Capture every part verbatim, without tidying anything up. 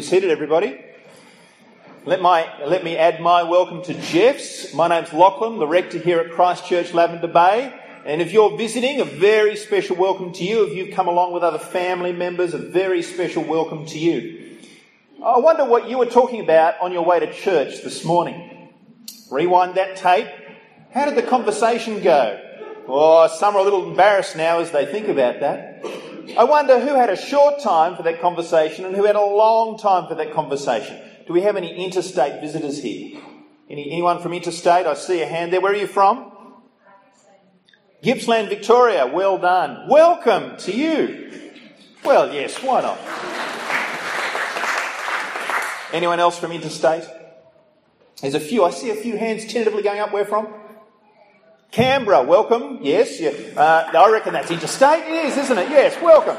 seated, everybody. Let my let me add my welcome to Jeff's. My name's Lachlan, the rector here at Christ Church Lavender Bay. And if you're visiting, a very special welcome to you. If you've come along with other family members, a very special welcome to you. I wonder what you were talking about on your way to church this morning. Rewind that tape. How did the conversation go? Oh, some are a little embarrassed now as they think about that. I wonder who had a short time for that conversation and who had a long time for that conversation. Do we have any interstate visitors here? Any, anyone from interstate? I see a hand there. Where are you from? Gippsland, Victoria. Well done. Welcome to you. Well, yes, why not? Anyone else from interstate? There's a few. I see a few hands tentatively going up. Where from? Canberra. Welcome. Yes. Yeah. Uh, I reckon that's interstate. It is, isn't it? Yes. Welcome.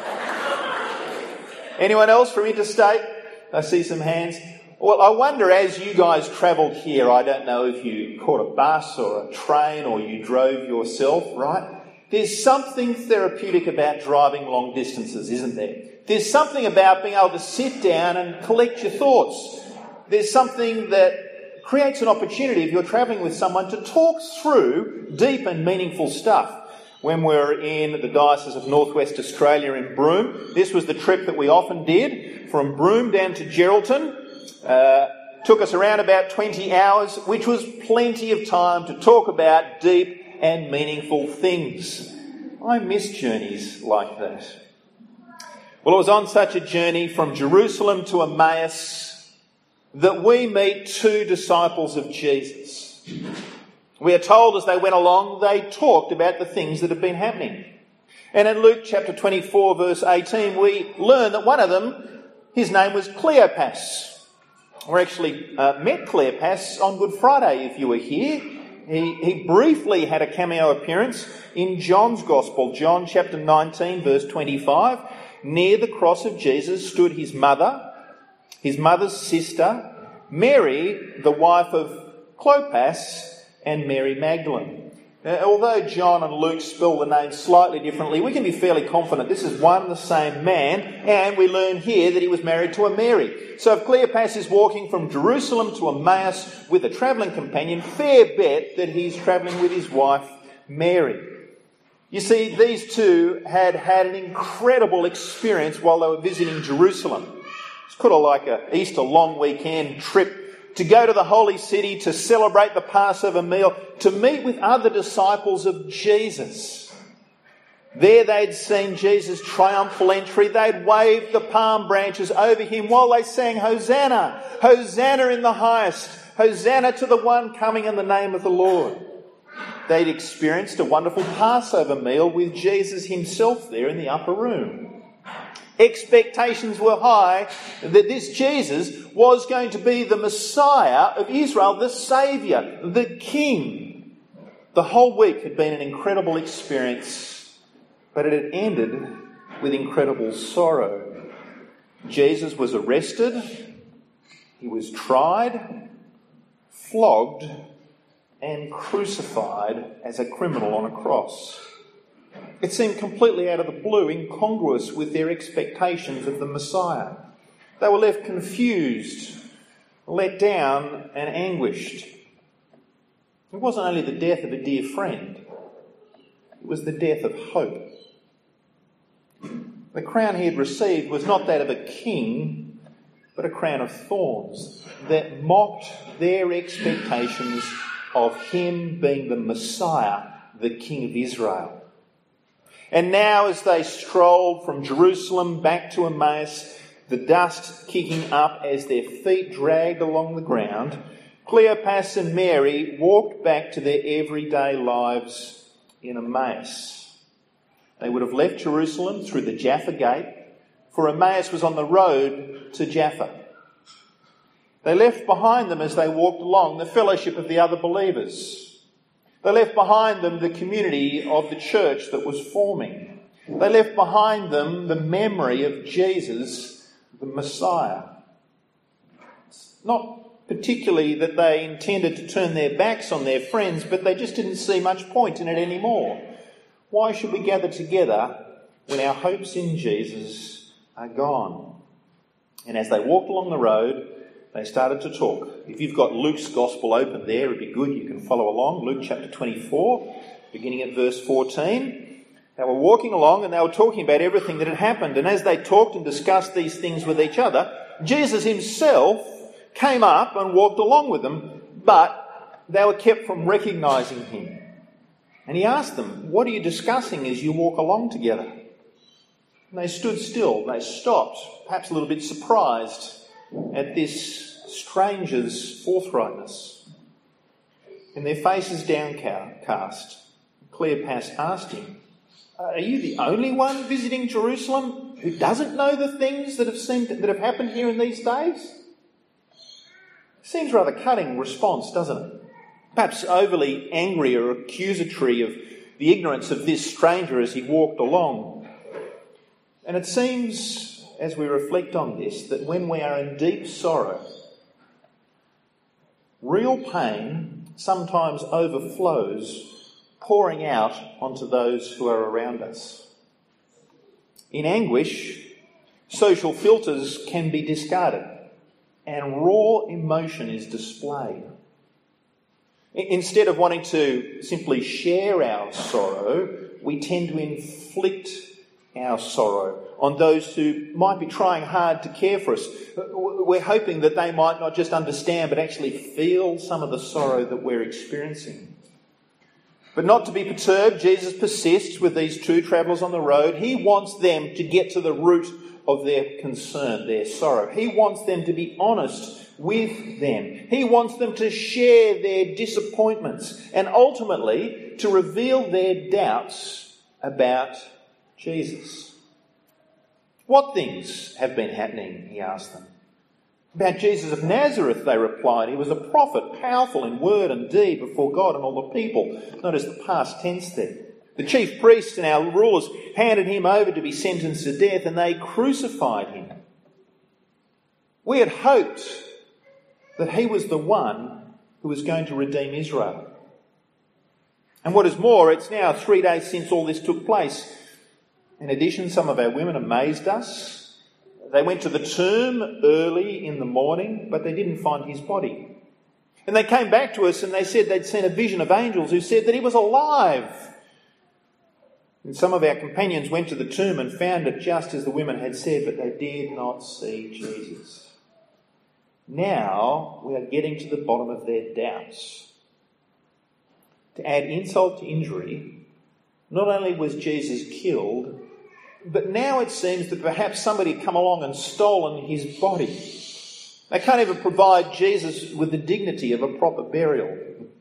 Anyone else from interstate? I see some hands. Well, I wonder, as you guys travelled here, I don't know if you caught a bus or a train or you drove yourself, right? There's something therapeutic about driving long distances, isn't there? There's something about being able to sit down and collect your thoughts. There's something that creates an opportunity, if you're travelling with someone, to talk through deep and meaningful stuff. When we were in the Diocese of North West Australia in Broome, this was the trip that we often did, from Broome down to Geraldton. Uh, took us around about twenty hours, which was plenty of time to talk about deep and meaningful things. I miss journeys like that. Well, it was on such a journey from Jerusalem to Emmaus that we meet two disciples of Jesus. We are told as they went along, they talked about the things that had been happening. And in Luke chapter twenty-four, verse eighteen, we learn that one of them, his name was Cleopas. We actually uh, met Cleopas on Good Friday, if you were here. He, he briefly had a cameo appearance in John's Gospel, John chapter nineteen, verse twenty-five. Near the cross of Jesus stood his mother, his mother's sister, Mary, the wife of Clopas, and Mary Magdalene. Now, although John and Luke spell the name slightly differently, we can be fairly confident this is one and the same man, and we learn here that he was married to a Mary. So if Cleopas is walking from Jerusalem to Emmaus with a travelling companion, fair bet that he's travelling with his wife, Mary. You see, these two had had an incredible experience while they were visiting Jerusalem. It's kind of like an Easter long weekend trip to go to the holy city, to celebrate the Passover meal, to meet with other disciples of Jesus. There they'd seen Jesus' triumphal entry. They'd waved the palm branches over him while they sang, Hosanna, Hosanna in the highest, Hosanna to the one coming in the name of the Lord. They'd experienced a wonderful Passover meal with Jesus himself there in the upper room. Expectations were high that this Jesus was going to be the Messiah of Israel, the Saviour, the King. The whole week had been an incredible experience, but it had ended with incredible sorrow. Jesus was arrested, he was tried, flogged, and crucified as a criminal on a cross. It seemed completely out of the blue, incongruous with their expectations of the Messiah. They were left confused, let down, and anguished. It wasn't only the death of a dear friend, it was the death of hope. The crown he had received was not that of a king, but a crown of thorns that mocked their expectations of him being the Messiah, the King of Israel. And now as they strolled from Jerusalem back to Emmaus, the dust kicking up as their feet dragged along the ground, Cleopas and Mary walked back to their everyday lives in Emmaus. They would have left Jerusalem through the Jaffa Gate, for Emmaus was on the road to Jaffa. They left behind them as they walked along the fellowship of the other believers. They left behind them the community of the church that was forming. They left behind them the memory of Jesus, the Messiah. It's not particularly that they intended to turn their backs on their friends, but they just didn't see much point in it anymore. Why should we gather together when our hopes in Jesus are gone? And as they walked along the road, they started to talk. If you've got Luke's Gospel open there, it'd be good. You can follow along. Luke chapter twenty-four, beginning at verse fourteen. They were walking along and they were talking about everything that had happened. And as they talked and discussed these things with each other, Jesus himself came up and walked along with them, but they were kept from recognising him. And he asked them, "What are you discussing as you walk along together?" And they stood still. They stopped, perhaps a little bit surprised at this stranger's forthrightness. And their faces downcast, Cleopas asked him, "Are you the only one visiting Jerusalem who doesn't know the things that have seemed that have happened here in these days?" Seems rather cutting response, doesn't it? Perhaps overly angry or accusatory of the ignorance of this stranger as he walked along. And it seems, as we reflect on this, that when we are in deep sorrow, real pain sometimes overflows, pouring out onto those who are around us. In anguish, social filters can be discarded and raw emotion is displayed. Instead of wanting to simply share our sorrow, we tend to inflict our sorrow on those who might be trying hard to care for us. We're hoping that they might not just understand but actually feel some of the sorrow that we're experiencing. But not to be perturbed, Jesus persists with these two travellers on the road. He wants them to get to the root of their concern, their sorrow. He wants them to be honest with them. He wants them to share their disappointments and ultimately to reveal their doubts about Jesus. "What things have been happening?" he asked them. "About Jesus of Nazareth," they replied. "He was a prophet, powerful in word and deed before God and all the people." Notice the past tense there. The chief priests and our rulers handed him over to be sentenced to death, and they crucified him. We had hoped that he was the one who was going to redeem Israel. And what is more, it's now three days since all this took place. In addition, some of our women amazed us. They went to the tomb early in the morning, but they didn't find his body. And they came back to us and they said they'd seen a vision of angels who said that he was alive. And some of our companions went to the tomb and found it just as the women had said, but they dared not see Jesus. Now we are getting to the bottom of their doubts. To add insult to injury, not only was Jesus killed, but now it seems that perhaps somebody had come along and stolen his body. They can't even provide Jesus with the dignity of a proper burial.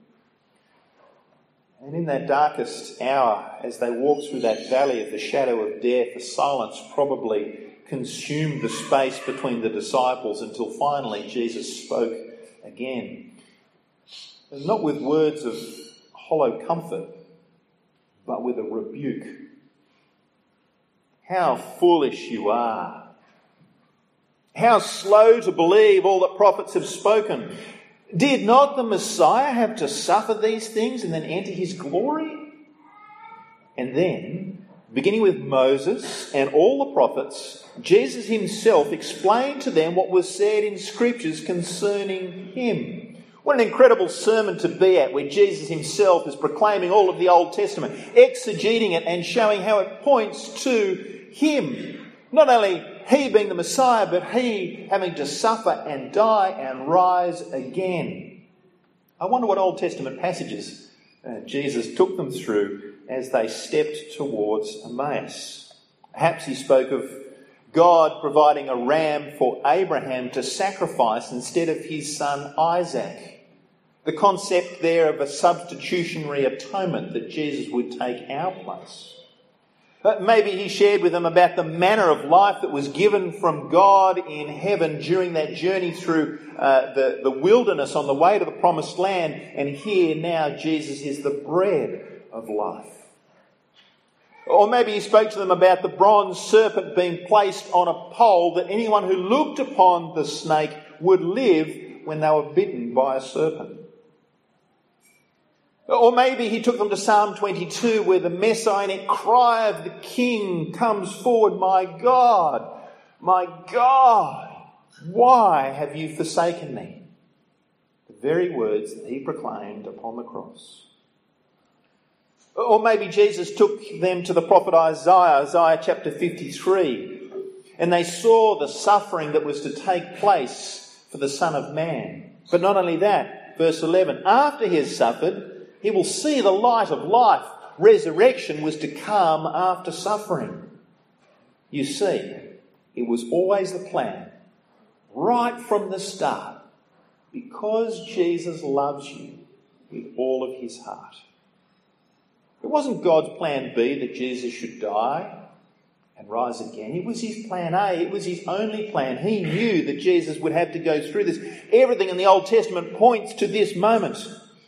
And in that darkest hour, as they walked through that valley of the shadow of death, the silence probably consumed the space between the disciples until finally Jesus spoke again. And not with words of hollow comfort, but with a rebuke. "How foolish you are! How slow to believe all that prophets have spoken! Did not the Messiah have to suffer these things and then enter his glory?" And then, beginning with Moses and all the prophets, Jesus himself explained to them what was said in Scriptures concerning him. What an incredible sermon to be at, where Jesus himself is proclaiming all of the Old Testament, exegeting it and showing how it points to him. Not only he being the Messiah, but he having to suffer and die and rise again. I wonder what Old Testament passages uh, Jesus took them through as they stepped towards Emmaus. Perhaps he spoke of God providing a ram for Abraham to sacrifice instead of his son Isaac. The concept there of a substitutionary atonement, that Jesus would take our place. But maybe he shared with them about the manner of life that was given from God in heaven during that journey through uh, the, the wilderness on the way to the promised land. And here now Jesus is the bread of life. Or maybe he spoke to them about the bronze serpent being placed on a pole, that anyone who looked upon the snake would live when they were bitten by a serpent. Or maybe he took them to Psalm twenty-two, where the messianic cry of the king comes forward, "My God, my God, Why have you forsaken me?" The very words that he proclaimed upon the cross. Or maybe Jesus took them to the prophet Isaiah, Isaiah chapter fifty-three, and they saw the suffering that was to take place for the Son of Man. But not only that, verse eleven, after he has suffered, he will see the light of life. Resurrection was to come after suffering. You see, it was always the plan, right from the start, because Jesus loves you with all of his heart. It wasn't God's plan B that Jesus should die and rise again. It was his plan A. It was his only plan. He knew that Jesus would have to go through this. Everything in the Old Testament points to this moment.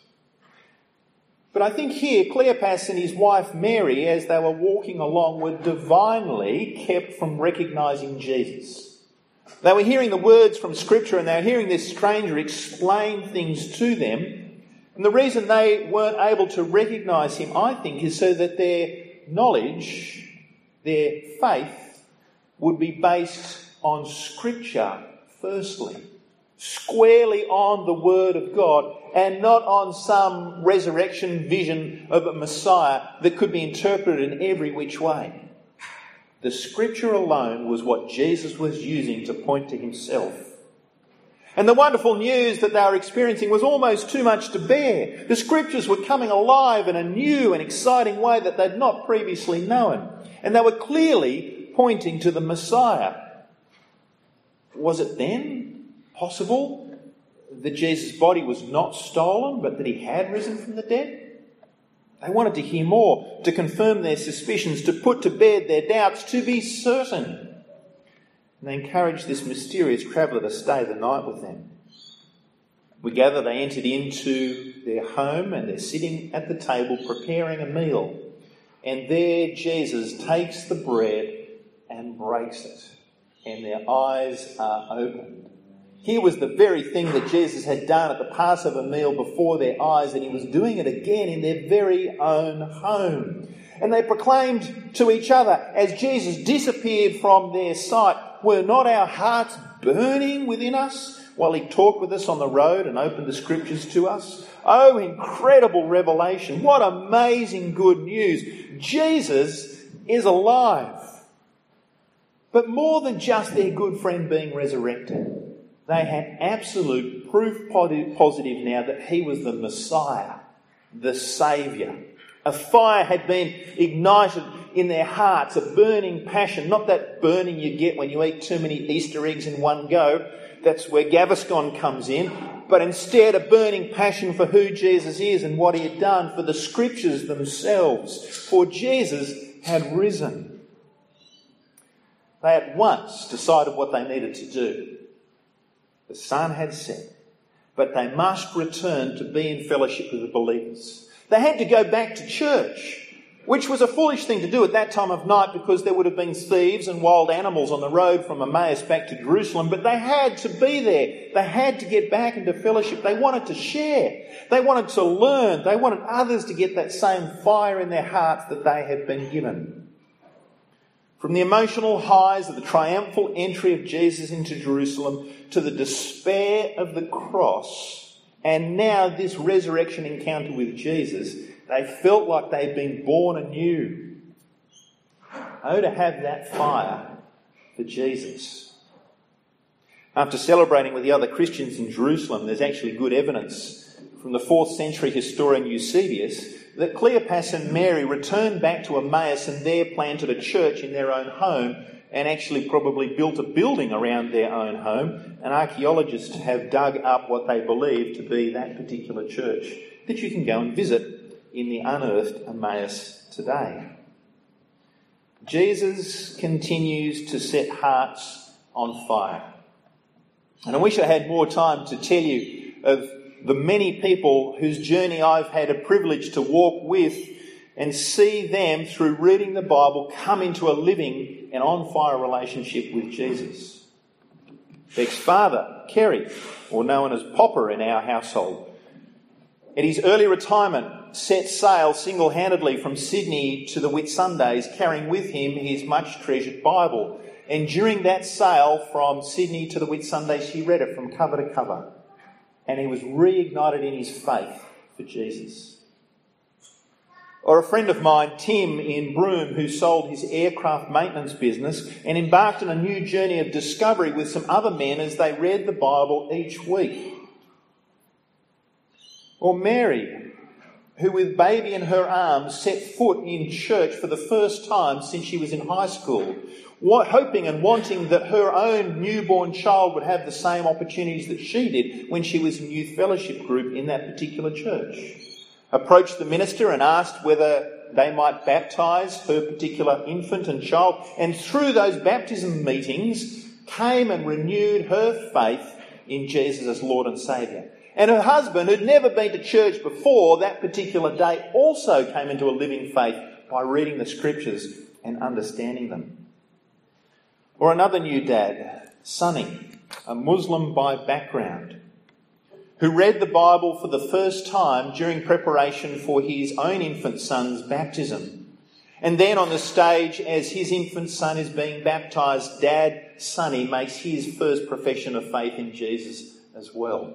But I think here, Cleopas and his wife Mary, as they were walking along, were divinely kept from recognising Jesus. They were hearing the words from Scripture and they were hearing this stranger explain things to them. And the reason they weren't able to recognise him, I think, is so that their knowledge, their faith, would be based on Scripture, firstly. Squarely on the Word of God and not on some resurrection vision of a Messiah that could be interpreted in every which way. The Scripture alone was what Jesus was using to point to himself. And the wonderful news that they were experiencing was almost too much to bear. The Scriptures were coming alive in a new and exciting way that they'd not previously known. And they were clearly pointing to the Messiah. Was it then possible that Jesus' body was not stolen, but that he had risen from the dead? They wanted to hear more, to confirm their suspicions, to put to bed their doubts, to be certain. And they encouraged this mysterious traveller to stay the night with them. We gather they entered into their home and they're sitting at the table preparing a meal. And there Jesus takes the bread and breaks it. And their eyes are opened. Here was the very thing that Jesus had done at the Passover meal before their eyes, and he was doing it again in their very own home. And they proclaimed to each other as Jesus disappeared from their sight, "Were not our hearts burning within us while he talked with us on the road and opened the Scriptures to us?" Oh, incredible revelation. What amazing good news. Jesus is alive. But more than just their good friend being resurrected, they had absolute proof positive now that he was the Messiah, the Saviour. A fire had been ignited in their hearts, a burning passion, not that burning you get when you eat too many Easter eggs in one go. That's where Gaviscon comes in. But instead a burning passion for who Jesus is and what he had done, for the Scriptures themselves. For Jesus had risen. They at once decided what they needed to do. The sun had set, but they must return to be in fellowship with the believers. They had to go back to church, which was a foolish thing to do at that time of night because there would have been thieves and wild animals on the road from Emmaus back to Jerusalem, but they had to be there. They had to get back into fellowship. They wanted to share. They wanted to learn. They wanted others to get that same fire in their hearts that they had been given. From the emotional highs of the triumphal entry of Jesus into Jerusalem to the despair of the cross, and now this resurrection encounter with Jesus, they felt like they'd been born anew. Oh, to have that fire for Jesus. After celebrating with the other Christians in Jerusalem, there's actually good evidence from the fourth century historian Eusebius that Cleopas and Mary returned back to Emmaus and there planted a church in their own home and actually probably built a building around their own home. And archaeologists have dug up what they believe to be that particular church that you can go and visit in the unearthed Emmaus today. Jesus continues to set hearts on fire. And I wish I had more time to tell you of the many people whose journey I've had a privilege to walk with and see them, through reading the Bible, come into a living and on-fire relationship with Jesus. Beck's father, Kerry, or known as Popper in our household, at his early retirement, set sail single-handedly from Sydney to the Whitsundays, carrying with him his much-treasured Bible. And during that sail from Sydney to the Whitsundays, he read it from cover to cover. And he was reignited in his faith for Jesus. Or a friend of mine, Tim in Broome, who sold his aircraft maintenance business and embarked on a new journey of discovery with some other men as they read the Bible each week. Or Mary, who with baby in her arms set foot in church for the first time since she was in high school, what, hoping and wanting that her own newborn child would have the same opportunities that she did when she was in youth fellowship group in that particular church. Approached the minister and asked whether they might baptise her particular infant and child, and through those baptism meetings came and renewed her faith in Jesus as Lord and Saviour. And her husband, who'd never been to church before that particular day, also came into a living faith by reading the scriptures and understanding them. Or another new dad, Sonny, a Muslim by background, who read the Bible for the first time during preparation for his own infant son's baptism. And then on the stage, as his infant son is being baptised, Dad, Sonny, makes his first profession of faith in Jesus as well.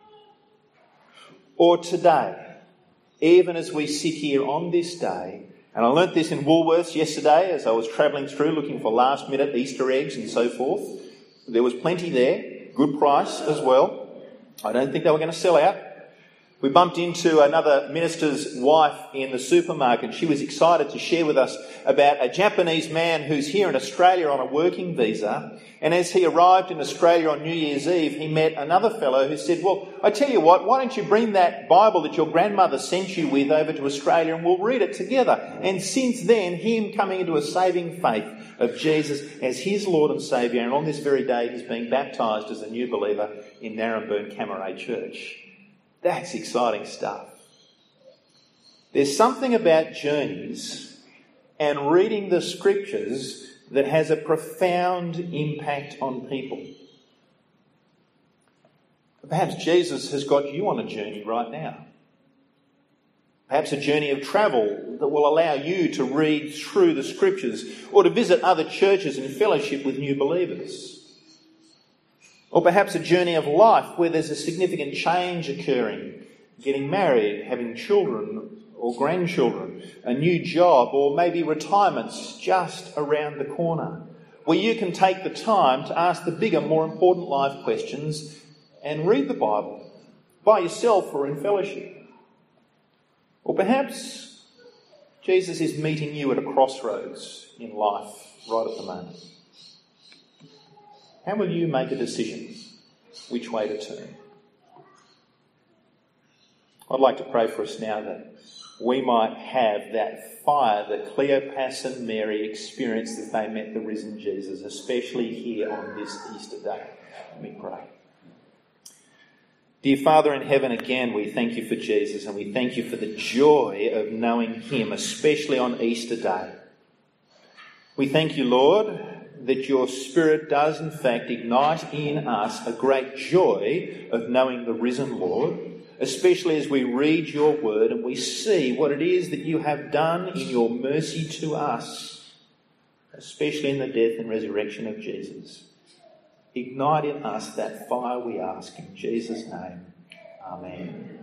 Or today, even as we sit here on this day, and I learnt this in Woolworths yesterday as I was travelling through looking for last minute Easter eggs and so forth. There was plenty there, good price as well. I don't think they were going to sell out. We bumped into another minister's wife in the supermarket. She was excited to share with us about a Japanese man who's here in Australia on a working visa. And as he arrived in Australia on New Year's Eve, he met another fellow who said, well, I tell you what, why don't you bring that Bible that your grandmother sent you with over to Australia and we'll read it together. And since then, him coming into a saving faith of Jesus as his Lord and Saviour. And on this very day, he's being baptised as a new believer in Narrabeen Camaray Church. That's exciting stuff. There's something about journeys and reading the scriptures that has a profound impact on people. Perhaps Jesus has got you on a journey right now. Perhaps a journey of travel that will allow you to read through the scriptures or to visit other churches and fellowship with new believers. Or perhaps a journey of life where there's a significant change occurring, getting married, having children or grandchildren, a new job, or maybe retirement's just around the corner, where you can take the time to ask the bigger, more important life questions and read the Bible by yourself or in fellowship. Or perhaps Jesus is meeting you at a crossroads in life right at the moment. How will you make a decision which way to turn? I'd like to pray for us now that we might have that fire that Cleopas and Mary experienced as they met the risen Jesus, especially here on this Easter day. Let me pray. Dear Father in heaven, again we thank you for Jesus and we thank you for the joy of knowing him, especially on Easter day. We thank you, Lord, that your Spirit does in fact ignite in us a great joy of knowing the risen Lord, especially as we read your word and we see what it is that you have done in your mercy to us, especially in the death and resurrection of Jesus. Ignite in us that fire, we ask in Jesus' name. Amen.